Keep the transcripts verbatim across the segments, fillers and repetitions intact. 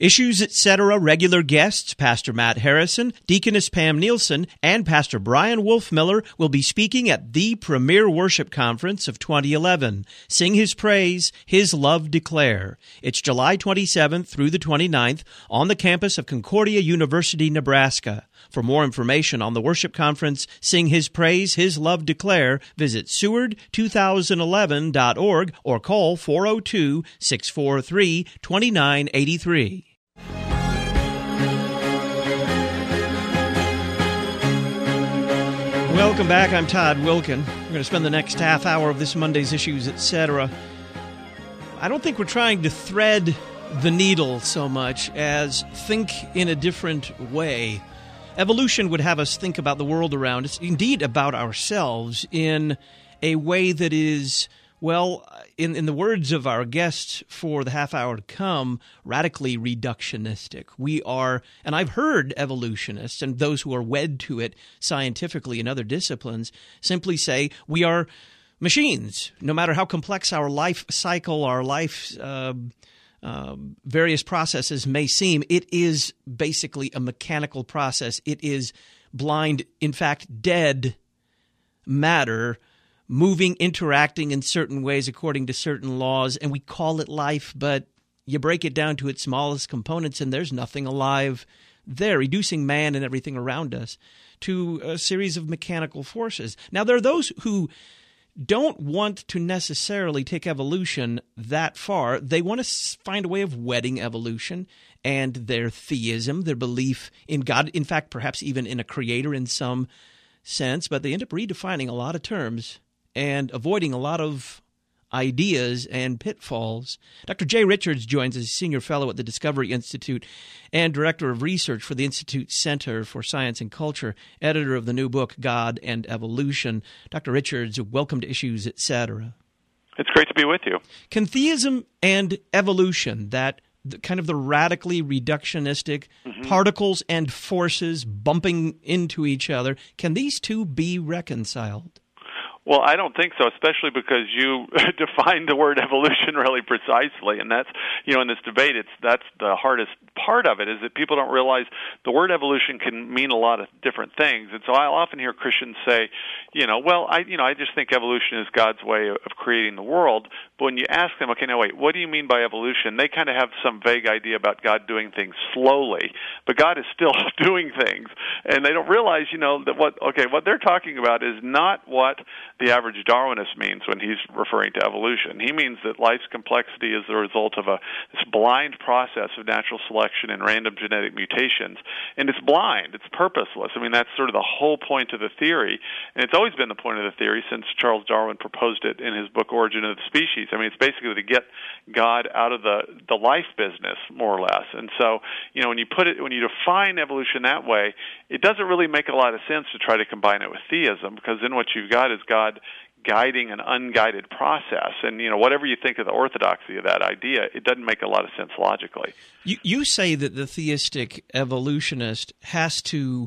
Issues, et cetera. Regular guests, Pastor Matt Harrison, Deaconess Pam Nielsen, and Pastor Brian Wolfmiller will be speaking at the premier worship conference of twenty eleven. Sing His Praise, His Love Declare. It's July twenty-seventh through the twenty-ninth on the campus of Concordia University, Nebraska. For more information on the worship conference, Sing His Praise, His Love Declare, visit Seward two thousand eleven dot org or call four oh two, six four three, two nine eight three. Welcome back. I'm Todd Wilkin. We're going to spend the next half hour of this Monday's Issues, et cetera. I don't think we're trying to thread the needle so much as think in a different way. Evolution would have us think about the world around us, indeed about ourselves, in a way that is, well, in, in the words of our guests for the half hour to come, radically reductionistic. We are, and I've heard evolutionists and those who are wed to it scientifically in other disciplines simply say we are machines. No matter how complex our life cycle, our life uh, uh, various processes may seem, it is basically a mechanical process. It is blind, in fact, dead matter, moving, interacting in certain ways according to certain laws, and we call it life, but you break it down to its smallest components, and there's nothing alive there, reducing man and everything around us to a series of mechanical forces. Now, there are those who don't want to necessarily take evolution that far. They want to find a way of wedding evolution and their theism, their belief in God, in fact, perhaps even in a creator in some sense, but they end up redefining a lot of terms and avoiding a lot of ideas and pitfalls. Doctor Jay Richards joins as Senior Fellow at the Discovery Institute and Director of Research for the Institute's Center for Science and Culture, editor of the new book, God and Evolution. Doctor Richards, welcome to Issues, et cetera. It's great to be with you. Can theism and evolution, that the, kind of the radically reductionistic mm-hmm. particles and forces bumping into each other, can these two be reconciled? Well, I don't think so, especially because you defined the word evolution really precisely, and that's, you know, in this debate, it's that's the hardest part of it, is that people don't realize the word evolution can mean a lot of different things. And so I'll often hear Christians say, you know, well, I, you know, I just think evolution is God's way of creating the world. But when you ask them, okay, now wait, what do you mean by evolution? They kind of have some vague idea about God doing things slowly, but God is still doing things, and they don't realize, you know, that what, okay, what they're talking about is not what the average Darwinist means when he's referring to evolution. He means that life's complexity is the result of a this blind process of natural selection and random genetic mutations, and it's blind, it's purposeless. I mean, that's sort of the whole point of the theory, and it's always been the point of the theory since Charles Darwin proposed it in his book Origin of the Species. I mean, it's basically to get God out of the, the life business, more or less. And so, you know, when you put it, when you define evolution that way, it doesn't really make a lot of sense to try to combine it with theism, because then what you've got is God guiding an unguided process. And, you know, whatever you think of the orthodoxy of that idea, it doesn't make a lot of sense logically. You, you say that the theistic evolutionist has to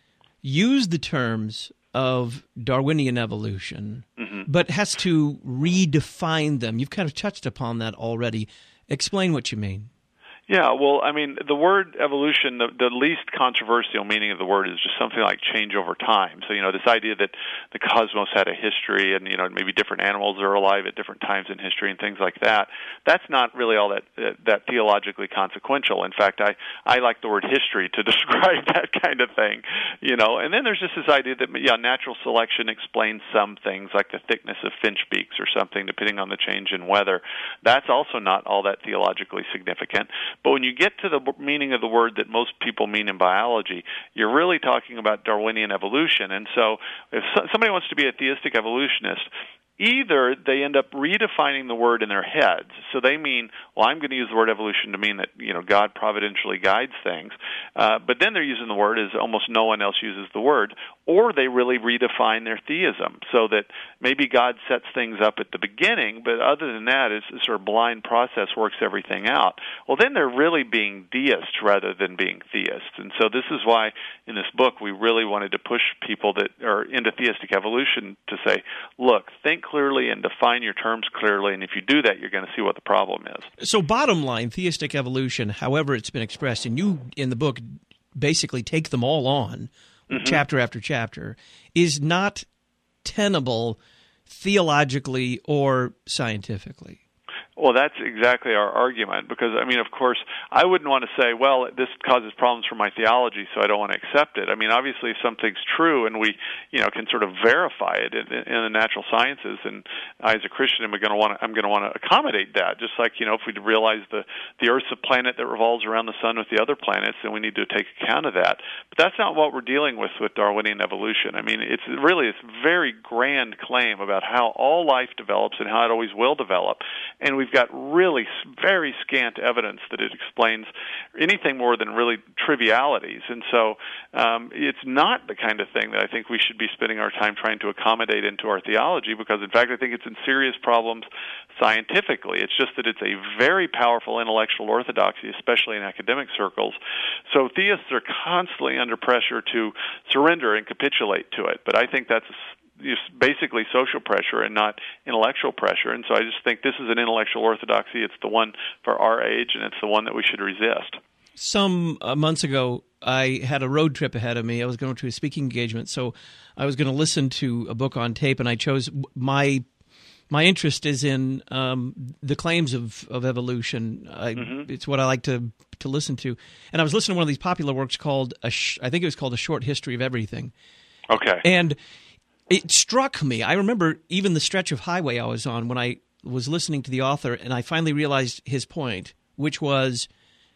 use the terms of Darwinian evolution, mm-hmm. but has to redefine them. You've kind of touched upon that already. Explain what you mean. Yeah, well, I mean, the word evolution, the, the least controversial meaning of the word is just something like change over time. So, you know, this idea that the cosmos had a history and, you know, maybe different animals are alive at different times in history and things like that, that's not really all that uh, that theologically consequential. In fact, I, I like the word history to describe that kind of thing, you know. And then there's just this idea that, yeah, natural selection explains some things, like the thickness of finch beaks or something, depending on the change in weather. That's also not all that theologically significant. But when you get to the meaning of the word that most people mean in biology, you're really talking about Darwinian evolution. And so if somebody wants to be a theistic evolutionist, either they end up redefining the word in their heads. So they mean, well, I'm going to use the word evolution to mean that, you know, God providentially guides things. Uh, but then they're using the word as almost no one else uses the word. Or they really redefine their theism so that maybe God sets things up at the beginning, but other than that, it's, it's sort of blind process works everything out. Well, then they're really being deist. deists rather than being theists. And so this is why in this book we really wanted to push people that are into theistic evolution to say, look, think clearly and define your terms clearly, and if you do that, you're going to see what the problem is. So bottom line, theistic evolution, however it's been expressed, and you in the book basically take them all on, mm-hmm. chapter after chapter, is not tenable theologically or scientifically. Well, that's exactly our argument, because, I mean, of course, I wouldn't want to say, well, this causes problems for my theology, so I don't want to accept it. I mean, obviously, if something's true and we, you know, can sort of verify it in, in the natural sciences, and I, as a Christian, am going to want to, I'm going to want to accommodate that. Just like, you know, if we realize the the Earth's a planet that revolves around the sun with the other planets, then we need to take account of that. But that's not what we're dealing with with Darwinian evolution. I mean, it's really this very grand claim about how all life develops and how it always will develop, and we've got really very scant evidence that it explains anything more than really trivialities. And so um, it's not the kind of thing that I think we should be spending our time trying to accommodate into our theology, because, in fact, I think it's in serious problems scientifically. It's just that it's a very powerful intellectual orthodoxy, especially in academic circles. So theists are constantly under pressure to surrender and capitulate to it. But I think that's just basically social pressure and not intellectual pressure. And so I just think this is an intellectual orthodoxy. It's the one for our age, and it's the one that we should resist. Some uh, months ago, I had a road trip ahead of me. I was going to a speaking engagement, so I was going to listen to a book on tape, and I chose my my interest is in um, the claims of, of evolution. I, mm-hmm. It's what I like to to listen to. And I was listening to one of these popular works called, a sh- I think it was called A Short History of Everything. Okay. And it struck me. I remember even the stretch of highway I was on when I was listening to the author, and I finally realized his point, which was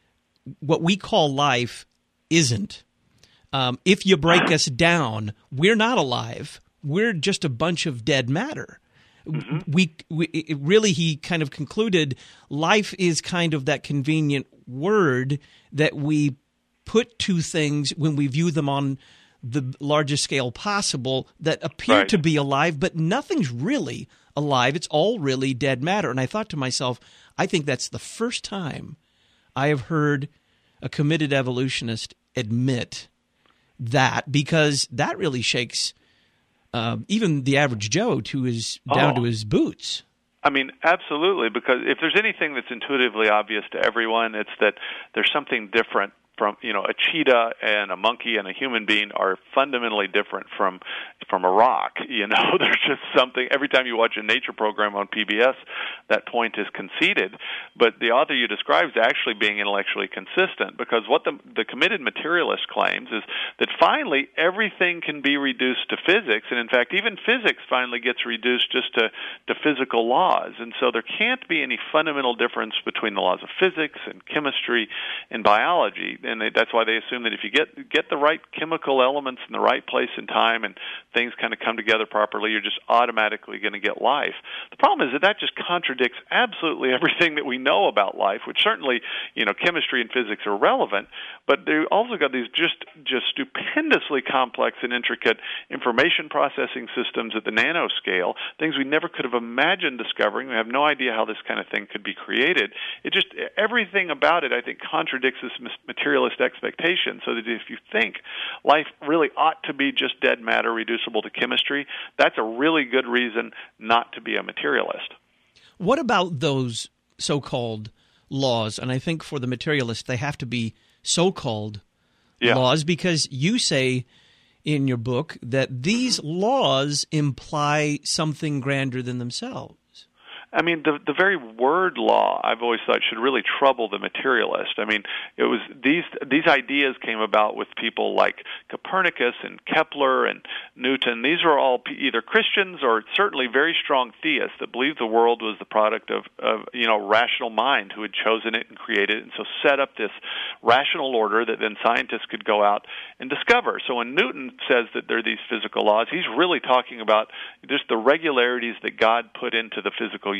what we call life isn't. Um, if you break us down, we're not alive. We're just a bunch of dead matter. Mm-hmm. We, we it really, he kind of concluded, life is kind of that convenient word that we put to things when we view them on the largest scale possible that appear right. to be alive, but nothing's really alive. It's all really dead matter. And I thought to myself, I think that's the first time I have heard a committed evolutionist admit that, because that really shakes uh, even the average Joe to his down oh. to his boots. I mean, absolutely, because if there's anything that's intuitively obvious to everyone, it's that there's something different from, you know, a cheetah and a monkey and a human being are fundamentally different from from a rock. You know, there's just something. Every time you watch a nature program on P B S, that point is conceded. But the author you describe is actually being intellectually consistent, because what the the committed materialist claims is that finally everything can be reduced to physics, and in fact even physics finally gets reduced just to, to physical laws. And so there can't be any fundamental difference between the laws of physics and chemistry and biology. And they, that's why they assume that if you get get the right chemical elements in the right place and time, and things kind of come together properly, you're just automatically going to get life. The problem is that that just contradicts absolutely everything that we know about life, which certainly, you know, chemistry and physics are relevant, but they also got these just just stupendously complex and intricate information processing systems at the nanoscale, things we never could have imagined discovering. We have no idea how this kind of thing could be created. It just, everything about it, I think, contradicts this materialist expectation, so that if you think life really ought to be just dead matter reducible to chemistry, that's a really good reason not to be a materialist. What about those so-called laws? And I think for the materialist, they have to be so-called yeah. laws, because you say in your book that these laws imply something grander than themselves. I mean, the the very word law, I've always thought, should really trouble the materialist. I mean, it was these these ideas came about with people like Copernicus and Kepler and Newton. These are all either Christians or certainly very strong theists that believed the world was the product of, of you know, rational mind who had chosen it and created it, and so set up this rational order that then scientists could go out and discover. So when Newton says that there are these physical laws, he's really talking about just the regularities that God put into the physical universe.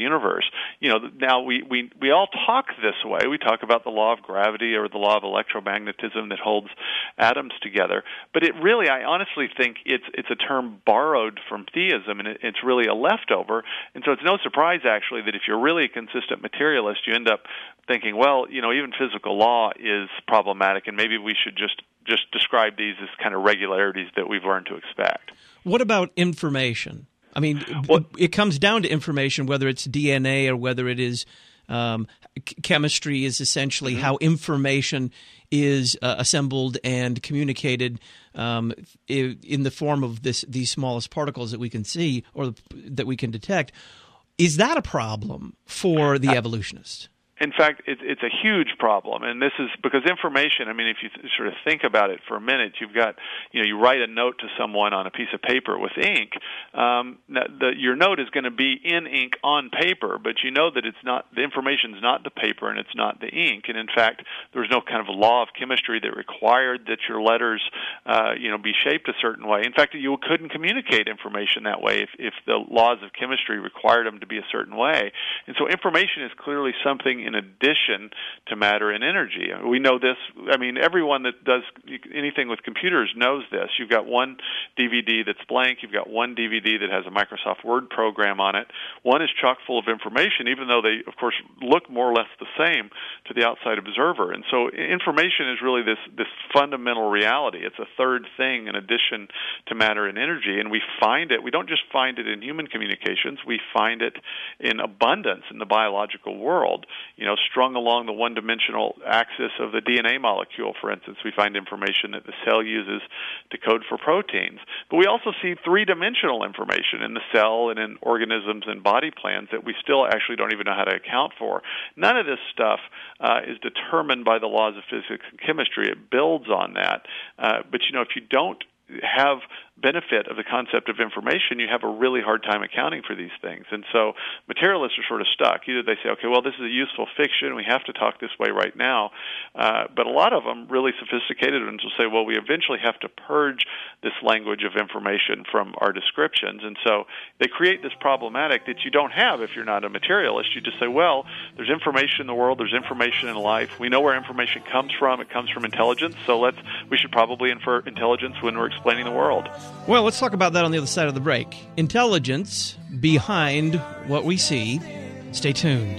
universe. You know, now we, we, we all talk this way. We talk about the law of gravity or the law of electromagnetism that holds atoms together. But it really, I honestly think it's it's a term borrowed from theism, and it, it's really a leftover. And so it's no surprise, actually, that if you're really a consistent materialist, you end up thinking, well, you know, even physical law is problematic, and maybe we should just just describe these as kind of regularities that we've learned to expect. What about information? I mean, well, it comes down to information, whether it's D N A or whether it is um, c- chemistry is essentially mm-hmm. how information is uh, assembled and communicated um, in the form of this these smallest particles that we can see or that we can detect. Is that a problem for the evolutionists? In fact, it, it's a huge problem, and this is because information, I mean, if you th- sort of think about it for a minute, you've got, you know, you write a note to someone on a piece of paper with ink. Um, the, your note is going to be in ink on paper, but you know that it's not, the information is not the paper and it's not the ink. And in fact, there's no kind of law of chemistry that required that your letters, uh, you know, be shaped a certain way. In fact, you couldn't communicate information that way if, if the laws of chemistry required them to be a certain way. And so information is clearly something in addition to matter and energy. We know this, I mean, everyone that does anything with computers knows this. You've got one D V D that's blank, you've got one D V D that has a Microsoft Word program on it. One is chock full of information, even though they, of course, look more or less the same to the outside observer. And so information is really this, this fundamental reality. It's a third thing in addition to matter and energy, and we find it, we don't just find it in human communications, we find it in abundance in the biological world. You know, strung along the one-dimensional axis of the D N A molecule, for instance, we find information that the cell uses to code for proteins. But we also see three-dimensional information in the cell and in organisms and body plans that we still actually don't even know how to account for. None of this stuff uh, is determined by the laws of physics and chemistry. It builds on that. Uh, but, you know, if you don't have benefit of the concept of information, you have a really hard time accounting for these things. And so materialists are sort of stuck. Either they say, okay, well, this is a useful fiction, we have to talk this way right now. Uh, but a lot of them, really sophisticated ones, will say, well, we eventually have to purge this language of information from our descriptions. And so they create this problematic that you don't have if you're not a materialist. You just say, well, there's information in the world, there's information in life. We know where information comes from. It comes from intelligence. So let's we should probably infer intelligence when we're explaining the world. Well, let's talk about that on the other side of the break. Intelligence behind what we see. Stay tuned.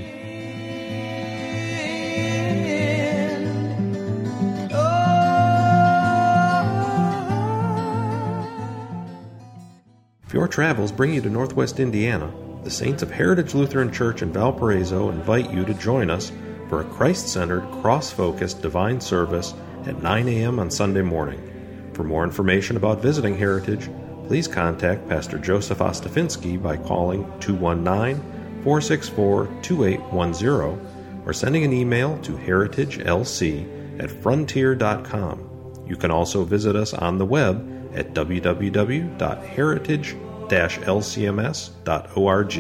If your travels bring you to Northwest Indiana, the Saints of Heritage Lutheran Church in Valparaiso invite you to join us for a Christ-centered, cross-focused divine service at nine a.m. on Sunday morning. For more information about visiting Heritage, please contact Pastor Joseph Ostafinsky by calling two one nine, four six four, two eight one zero or sending an email to heritagelc at frontier dot com. You can also visit us on the web at w w w dot heritage dash l c m s dot org.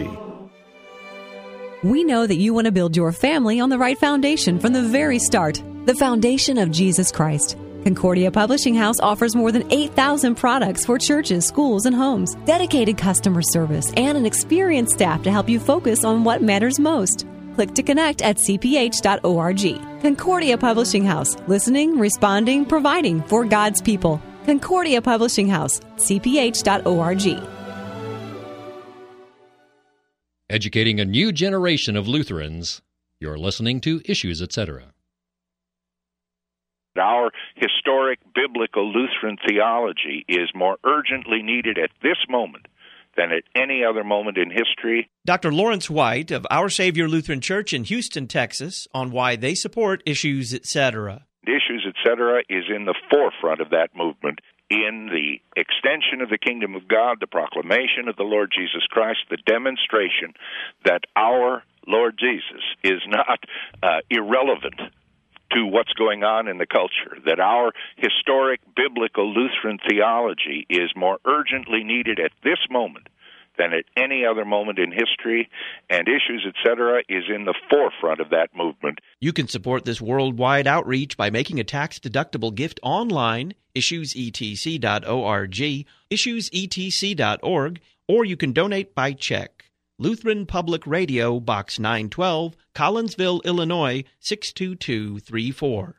We know that you want to build your family on the right foundation from the very start, the foundation of Jesus Christ. Concordia Publishing House offers more than eight thousand products for churches, schools, and homes, dedicated customer service, and an experienced staff to help you focus on what matters most. Click to connect at c p h dot org. Concordia Publishing House, listening, responding, providing for God's people. Concordia Publishing House, c p h dot org. Educating a new generation of Lutherans. You're listening to Issues, et cetera. Our historic biblical Lutheran theology is more urgently needed at this moment than at any other moment in history. Doctor Lawrence White of Our Savior Lutheran Church in Houston, Texas, on why they support Issues, et cetera. Issues, et cetera is in the forefront of that movement in the extension of the kingdom of God, the proclamation of the Lord Jesus Christ, the demonstration that our Lord Jesus is not uh, irrelevant to what's going on in the culture, that our historic biblical Lutheran theology is more urgently needed at this moment than at any other moment in history, and Issues, et cetera is in the forefront of that movement. You can support this worldwide outreach by making a tax-deductible gift online, issues e t c dot org, issues e t c dot org, or you can donate by check. Lutheran Public Radio, Box nine twelve, Collinsville, Illinois, six two two three four.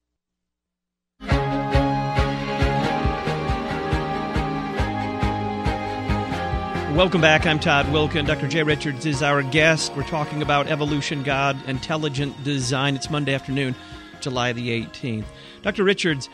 Welcome back. I'm Todd Wilken. Doctor Jay Richards is our guest. We're talking about evolution, God, intelligent design. It's Monday afternoon, July the eighteenth. Doctor Richards,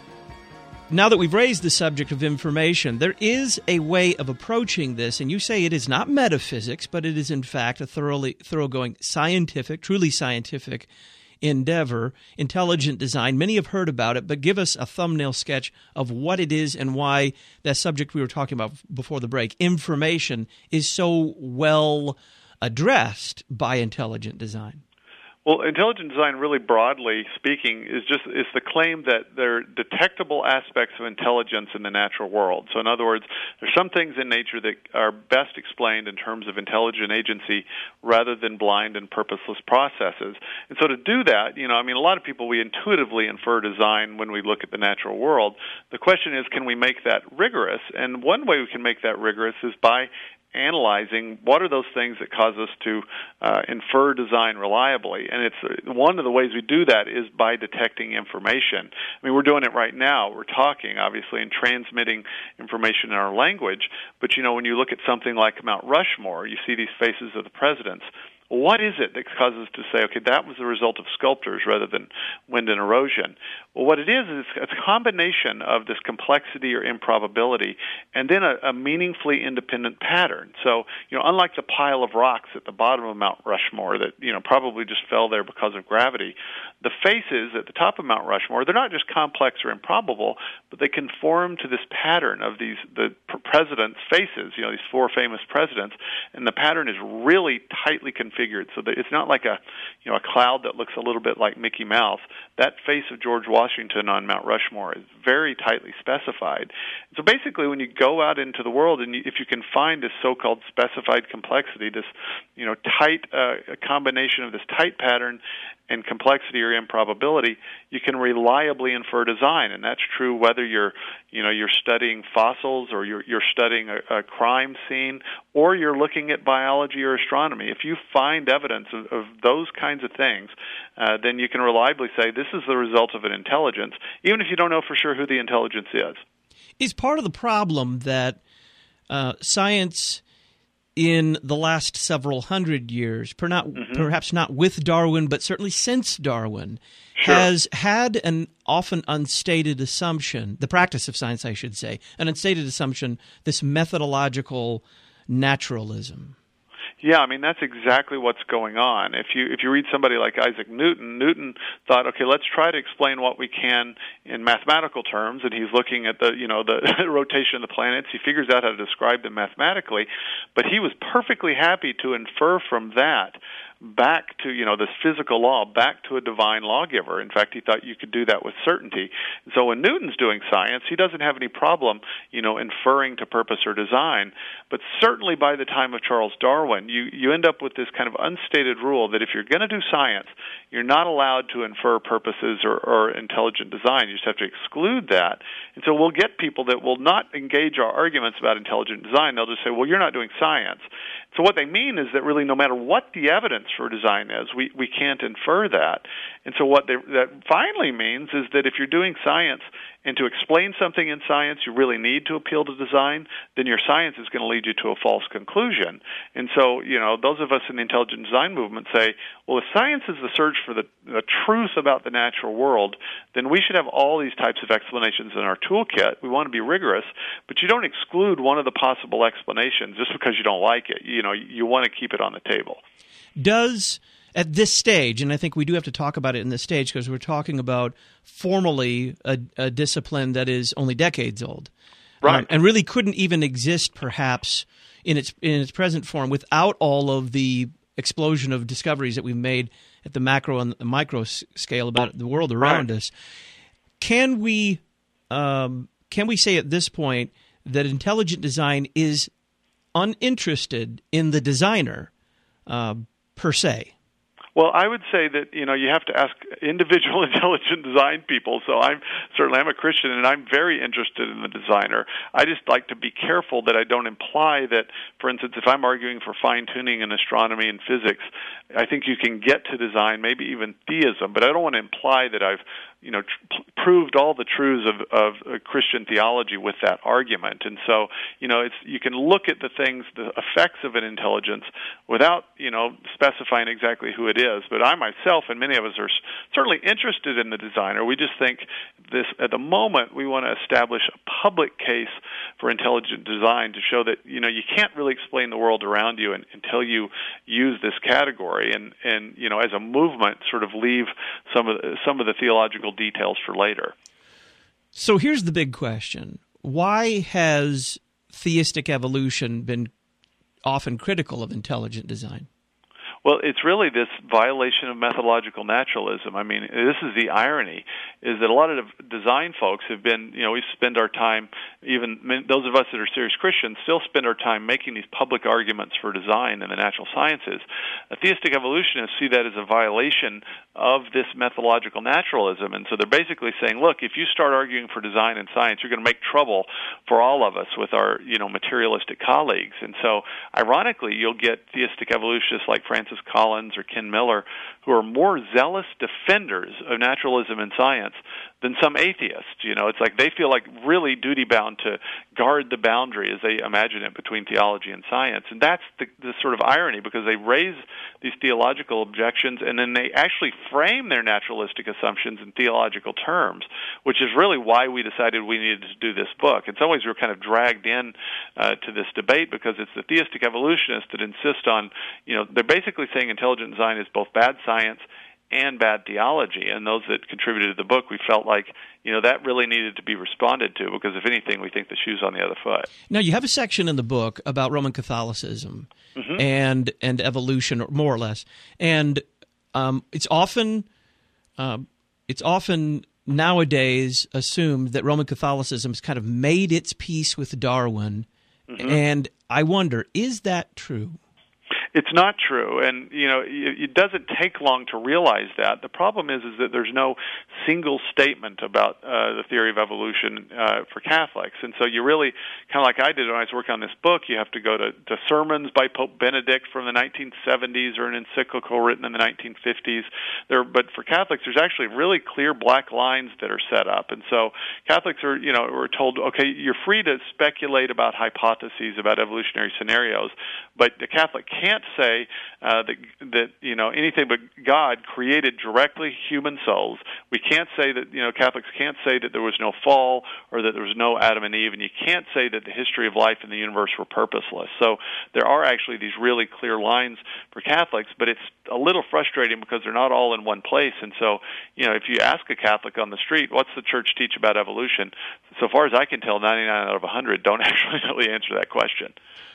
now that we've raised the subject of information, there is a way of approaching this, and you say it is not metaphysics, but it is in fact a thoroughly thoroughgoing scientific, truly scientific endeavor, intelligent design. Many have heard about it, but give us a thumbnail sketch of what it is and why that subject we were talking about before the break, information, is so well addressed by intelligent design. Well, intelligent design, really broadly speaking, is just is the claim that there are detectable aspects of intelligence in the natural world. So in other words, there's some things in nature that are best explained in terms of intelligent agency rather than blind and purposeless processes. And so to do that, you know, I mean, a lot of people, we intuitively infer design when we look at the natural world. The question is, can we make that rigorous? And one way we can make that rigorous is by analyzing what are those things that cause us to uh, infer design reliably. And it's uh, one of the ways we do that is by detecting information. I mean, we're doing it right now. We're talking, obviously, and transmitting information in our language. But, you know, when you look at something like Mount Rushmore, you see these faces of the presidents. What is it that causes us to say, okay, that was the result of sculptors rather than wind and erosion? Well, what it is is it's a combination of this complexity or improbability and then a, a meaningfully independent pattern. So, you know, unlike the pile of rocks at the bottom of Mount Rushmore that, you know, probably just fell there because of gravity, the faces at the top of Mount Rushmore, they're not just complex or improbable, but they conform to this pattern of these the presidents' faces, you know, these four famous presidents, and the pattern is really tightly configured. So that it's not like a, you know, a cloud that looks a little bit like Mickey Mouse. That face of George Washington on Mount Rushmore is very tightly specified. So basically, when you go out into the world, and you, if you can find this so-called specified complexity, this, you know, tight uh, combination of this tight pattern and complexity or improbability, you can reliably infer design, and that's true whether you're, you know, you're studying fossils or you're, you're studying a, a crime scene or you're looking at biology or astronomy. If you find evidence of, of those kinds of things, uh, then you can reliably say this is the result of an intelligence, even if you don't know for sure who the intelligence is. Is part of the problem that uh, science in the last several hundred years, per not, mm-hmm. perhaps not with Darwin, but certainly since Darwin, sure. has had an often unstated assumption, the practice of science, I should say, an unstated assumption, this methodological naturalism? Yeah, I mean, that's exactly what's going on. If you if you read somebody like Isaac Newton, Newton thought, okay, let's try to explain what we can in mathematical terms, and he's looking at the, you know, the rotation of the planets. He figures out how to describe them mathematically, but he was perfectly happy to infer from that back to, you know, this physical law, back to a divine lawgiver. In fact, he thought you could do that with certainty. And so when Newton's doing science, he doesn't have any problem, you know, inferring to purpose or design. But certainly by the time of Charles Darwin, you, you end up with this kind of unstated rule that if you're going to do science, you're not allowed to infer purposes or, or intelligent design. You just have to exclude that. And so we'll get people that will not engage our arguments about intelligent design. They'll just say, well, you're not doing science. So what they mean is that really no matter what the evidence for design is, we, we can't infer that. And so what they, that finally means is that if you're doing science and to explain something in science you really need to appeal to design, then your science is going to lead you to a false conclusion. And so, you know, those of us in the intelligent design movement say, well, if science is the search for the, the truth about the natural world, then we should have all these types of explanations in our toolkit. We want to be rigorous, but you don't exclude one of the possible explanations just because you don't like it. You know, you want to keep it on the table. Does, at this stage, and I think we do have to talk about it in this stage because we're talking about formally a, a discipline that is only decades old, right, um, and really couldn't even exist perhaps in its in its present form without all of the explosion of discoveries that we've made at the macro and the micro scale about the world around right. us. Can we um, can we say at this point that intelligent design is uninterested in the designer uh, per se? Well, I would say that, you know, you have to ask individual intelligent design people. So I'm certainly I'm a Christian, and I'm very interested in the designer. I just like to be careful that I don't imply that, for instance, if I'm arguing for fine-tuning in astronomy and physics, I think you can get to design, maybe even theism, but I don't want to imply that I've you know, tr- proved all the truths of, of uh, Christian theology with that argument. And so, you know, it's you can look at the things, the effects of an intelligence without, you know, specifying exactly who it is. But I myself and many of us are certainly interested in the designer. We just think this, at the moment, we want to establish a public case for intelligent design to show that, you know, you can't really explain the world around you in, until you use this category. And, and, you know, as a movement, sort of leave some of the, some of the theological details for later. So here's the big question. Why has theistic evolution been often critical of intelligent design? Well, it's really this violation of methodological naturalism. I mean, this is the irony, is that a lot of design folks have been, you know, we spend our time, even those of us that are serious Christians, still spend our time making these public arguments for design in the natural sciences. A theistic evolutionists see that as a violation of this methodological naturalism. And so they're basically saying, look, if you start arguing for design in science, you're going to make trouble for all of us with our, you know, materialistic colleagues. And so, ironically, you'll get theistic evolutionists like Francis Collins or Ken Miller, who are more zealous defenders of naturalism in science than some atheists. You know, it's like they feel like really duty-bound to guard the boundary, as they imagine it, between theology and science. And that's the, the sort of irony, because they raise these theological objections, and then they actually frame their naturalistic assumptions in theological terms, which is really why we decided we needed to do this book. In some ways, we were kind of dragged in uh, to this debate because it's the theistic evolutionists that insist on, you know, they're basically saying intelligent design is both bad science and bad theology. And those that contributed to the book, we felt like, you know, that really needed to be responded to, because if anything, we think the shoe's on the other foot. Now, you have a section in the book about Roman Catholicism mm-hmm. and and evolution, more or less, and um, it's often um, it's often nowadays assumed that Roman Catholicism has kind of made its peace with Darwin, mm-hmm. and I wonder, is that true? It's not true, and you know it doesn't take long to realize that. The problem is, is that there's no single statement about uh, the theory of evolution uh, for Catholics, and so you really, kind of like I did when I was working on this book, you have to go to, to sermons by Pope Benedict from the nineteen seventies or an encyclical written in the nineteen fifties. There, but for Catholics, there's actually really clear black lines that are set up, and so Catholics are, you know, we're told, okay, you're free to speculate about hypotheses about evolutionary scenarios, but the Catholic can't say uh, that that you know anything but God created directly human souls. We can't say that, you know, Catholics can't say that there was no fall or that there was no Adam and Eve, and you can't say that the history of life in the universe were purposeless. So there are actually these really clear lines for Catholics, but it's a little frustrating because they're not all in one place. And so, you know, if you ask a Catholic on the street, what's the church teach about evolution? So far as I can tell, ninety-nine out of one hundred don't actually really answer that question.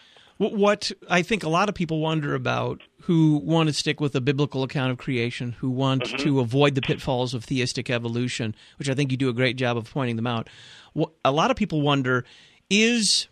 What I think a lot of people wonder about, who want to stick with the biblical account of creation, who want mm-hmm. to avoid the pitfalls of theistic evolution, which I think you do a great job of pointing them out. A lot of people wonder, is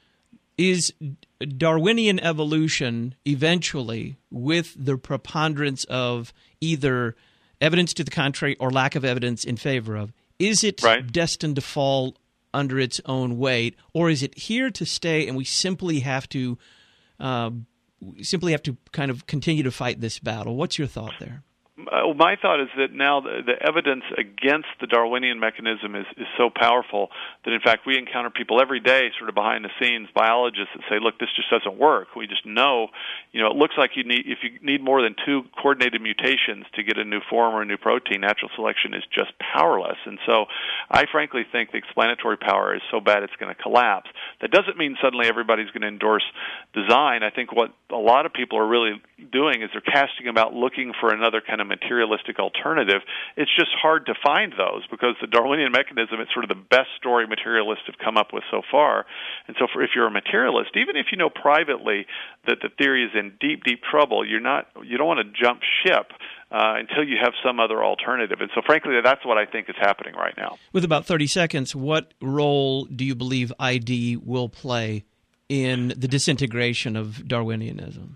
is Darwinian evolution eventually, with the preponderance of either evidence to the contrary or lack of evidence in favor of, is it right. destined to fall under its own weight, or is it here to stay, and we simply have to uh, simply have to kind of continue to fight this battle? What's your thought there? Uh, my thought is that now the, the evidence against the Darwinian mechanism is, is so powerful that, in fact, we encounter people every day sort of behind the scenes, biologists that say, look, this just doesn't work. We just know, you know, it looks like you need, if you need more than two coordinated mutations to get a new form or a new protein, natural selection is just powerless. And so I frankly think the explanatory power is so bad it's going to collapse. That doesn't mean suddenly everybody's going to endorse design. I think what a lot of people are really doing is they're casting about looking for another kind of materialistic alternative. It's just hard to find those because the Darwinian mechanism is sort of the best story materialists have come up with so far. And so for, if you're a materialist, even if you know privately that the theory is in deep, deep trouble, you're not, you don't want to jump ship uh, until you have some other alternative. And so frankly, that's what I think is happening right now. With about thirty seconds, what role do you believe I D will play in the disintegration of Darwinianism?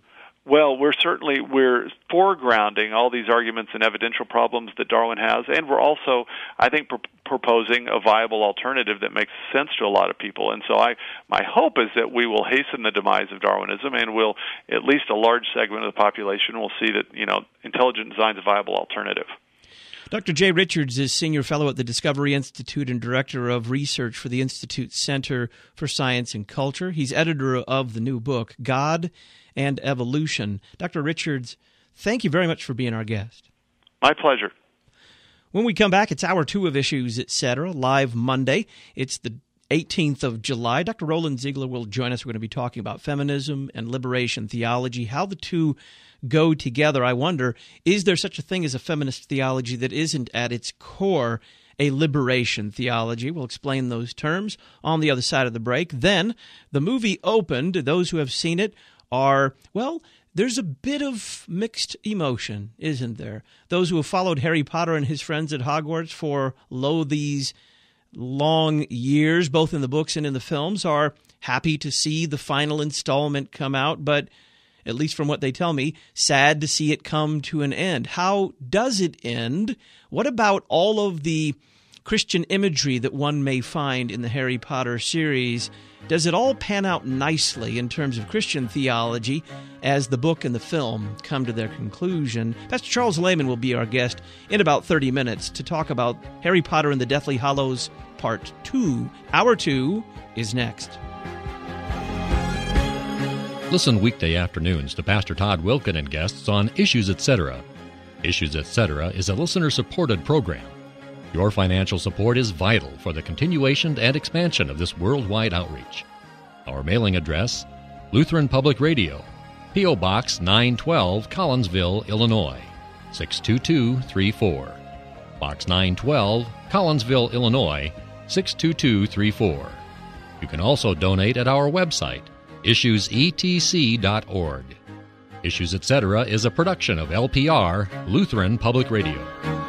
Well, we're certainly we're foregrounding all these arguments and evidential problems that Darwin has, and we're also, I think, pr- proposing a viable alternative that makes sense to a lot of people. And so, I my hope is that we will hasten the demise of Darwinism, and will at least a large segment of the population will see that you know intelligent design is a viable alternative. Doctor Jay Richards is Senior Fellow at the Discovery Institute and Director of Research for the Institute's Center for Science and Culture. He's editor of the new book, God and Evolution. Doctor Richards, thank you very much for being our guest. My pleasure. When we come back, it's hour two of Issues, et cetera, live Monday. It's the eighteenth of July. Doctor Roland Ziegler will join us. We're going to be talking about feminism and liberation theology, how the two go together. I wonder, is there such a thing as a feminist theology that isn't at its core a liberation theology? We'll explain those terms on the other side of the break. Then, the movie opened. Those who have seen it are, well, there's a bit of mixed emotion, isn't there? Those who have followed Harry Potter and his friends at Hogwarts for, lo, these long years, both in the books and in the films, are happy to see the final installment come out, but at least from what they tell me, sad to see it come to an end. How does it end? What about all of the Christian imagery that one may find in the Harry Potter series? Does it all pan out nicely in terms of Christian theology as the book and the film come to their conclusion? Pastor Charles Lehman will be our guest in about thirty minutes to talk about Harry Potter and the Deathly Hallows Part two. Hour two is next. Listen weekday afternoons to Pastor Todd Wilken and guests on Issues, et cetera. Issues, et cetera is a listener-supported program. Your financial support is vital for the continuation and expansion of this worldwide outreach. Our mailing address, Lutheran Public Radio, P O. Box nine twelve, Collinsville, Illinois, six two two three four. Box nine twelve, Collinsville, Illinois, six two two three four. You can also donate at our website, issues e t c dot org. Issues, et cetera is a production of L P R, Lutheran Public Radio.